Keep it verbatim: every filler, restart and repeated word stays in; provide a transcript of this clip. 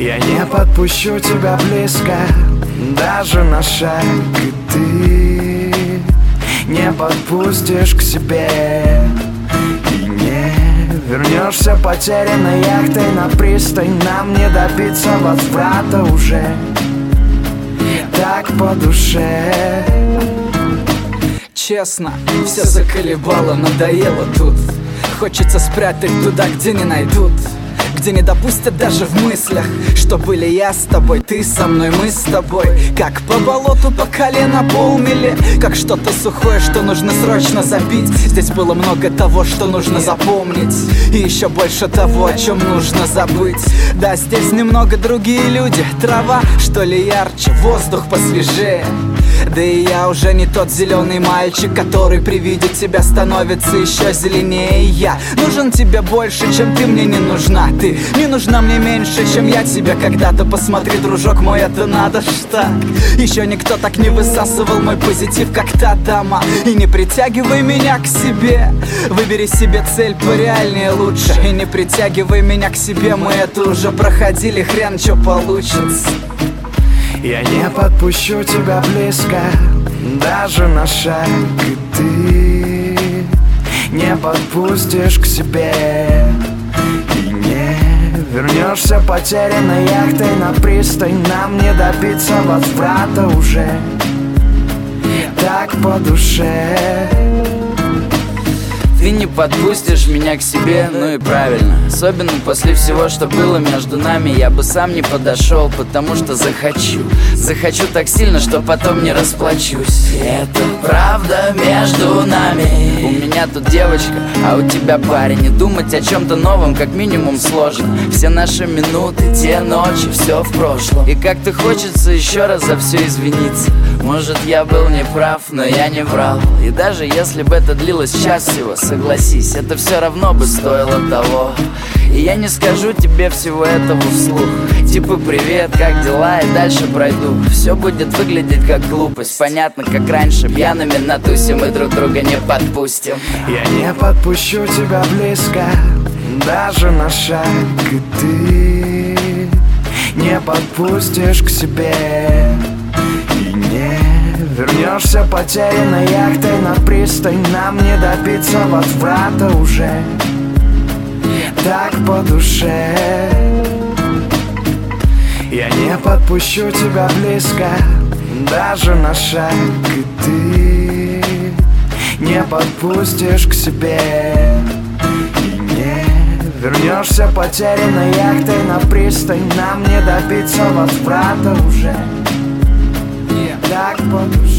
Я не подпущу тебя близко, даже на шаг, и ты не подпустишь к себе. И не вернешься потерянной яхтой на пристань. Нам не добиться возврата уже так по душе. Честно, все заколебало, надоело тут. Хочется спрятать туда, где не найдут, где не допустят даже в мыслях, что были я с тобой, ты со мной, мы с тобой. Как по болоту по колено полмили, как что-то сухое, что нужно срочно забить. Здесь было много того, что нужно запомнить, и еще больше того, о чем нужно забыть. Да, здесь немного другие люди, трава, что ли, ярче, воздух посвежее. Да и я уже не тот зеленый мальчик, который при виде тебя становится еще зеленее. Я нужен тебе больше, чем ты мне не нужна. Ты не нужна мне меньше, чем я тебе когда-то. Посмотри, дружок мой, это надо ж так. Еще никто так не высасывал мой позитив, как та дама. И не притягивай меня к себе, выбери себе цель пореальнее лучше. И не притягивай меня к себе, мы это уже проходили, хрен что получится. Я не подпущу тебя близко, даже на шаг, и ты не подпустишь к себе. И не вернешься потерянной яхтой на пристань. Нам не добиться возврата уже так по душе. Ты не подпустишь меня к себе, ну и правильно. Особенно после всего, что было между нами. Я бы сам не подошел, потому что захочу. Захочу так сильно, что потом не расплачусь. И это правда между нами. У меня тут девочка, а у тебя парень. И думать о чем-то новом как минимум сложно. Все наши минуты, те ночи, все в прошлом. И как-то хочется еще раз за все извиниться. Может, я был неправ, но я не врал. И даже если бы это длилось час всего, согласись, это все равно бы стоило того. И я не скажу тебе всего этого вслух, типа привет, как дела, и дальше пройду. Все будет выглядеть как глупость. Понятно, как раньше, пьяными на тусе мы друг друга не подпустим. Я не подпущу тебя близко, даже на шаг, и ты не подпустишь к себе. И не вернешься потерянной яхтой на пристань. Нам не добиться возврата уже так по душе. Я не подпущу тебя близко, даже на шаг, и ты не подпустишь к себе. И не вернешься потерянной яхтой на пристань. Нам не добиться возврата уже так по душе.